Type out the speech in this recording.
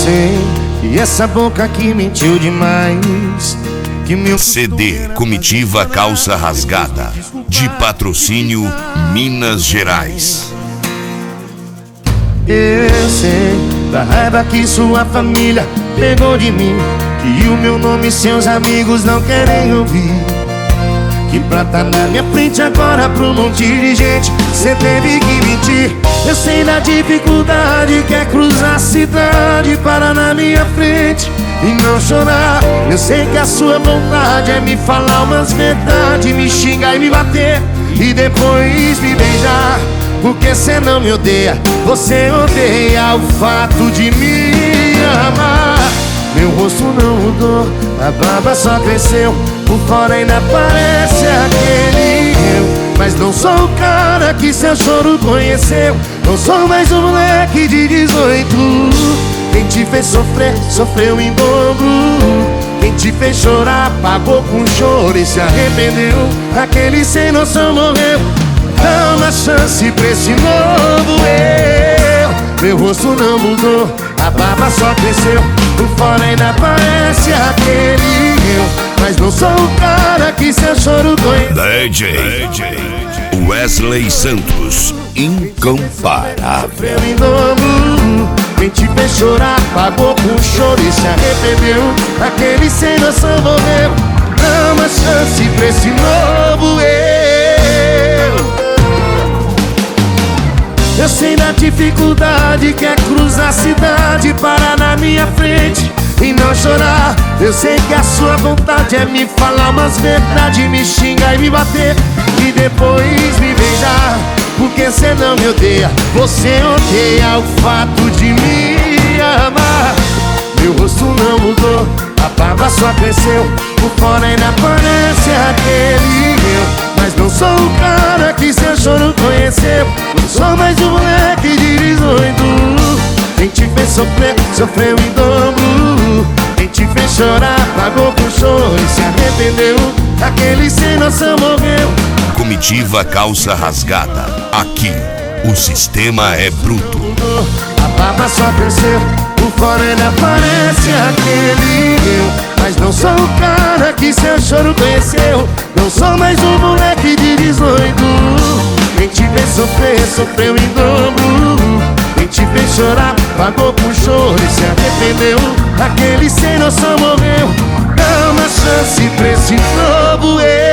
sei que essa boca que mentiu demais, que meu CD Comitiva Calça Rasgada, de patrocínio Minas Gerais. Eu sei da raiva que sua família pegou de mim, que o meu nome seus amigos não querem ouvir, que pra tá na minha frente agora pra um monte de gente cê teve que mentir. Eu sei da dificuldade que é cruzar a cidade, parar na minha frente e não chorar. Eu sei que a sua vontade é me falar umas verdades, me xingar e me bater e depois me beijar. Porque cê não me odeia, você odeia o fato de me amar. Meu rosto não mudou, a barba só cresceu, por fora ainda parece aquele eu. Mas não sou o cara que seu choro conheceu, não sou mais um moleque de 18. Quem te fez sofrer, sofreu em dobro. Quem te fez chorar, pagou com choro e se arrependeu. Aquele sem noção morreu. Dá uma chance pra esse novo eu. Meu rosto não mudou, a barba só cresceu, por fora ainda parece aquele eu. Mas não sou o cara que seu choro conhece. DJ Wesley Santos, incomparável. Em dobro. Quem te fez chorar, pagou com choro e se arrependeu. Aquele sem noção morreu. Dá uma chance pra esse novo eu. Eu sei da dificuldade que é cruzar a cidade, parar na minha frente e não chorar. Eu sei que a sua vontade é me falar umas verdades, me xingar e me bater e depois me beijar. Porque cê não me odeia, você odeia o fato de me amar. Meu rosto não mudou, a barba só cresceu, por fora ainda parece aquele eu. Mas não sou o cara que seu choro conheceu, não sou mais um moleque de 18. Quem te fez sofrer, sofreu em dobro. Quem te fez chorar, pagou com choro e se arrependeu. Aquele sem noção morreu. Comitiva Calça Rasgada, aqui o sistema é bruto. A barba só cresceu, por fora ainda parece aquele eu. Mas não sou o cara que seu choro conheceu, não sou mais um moleque de 18. Quem te fez sofrer, sofreu em dobro. Quem te fez chorar, pagou com choro e se arrependeu. Aquele sem noção morreu. Dá uma chance pra esse novo eu.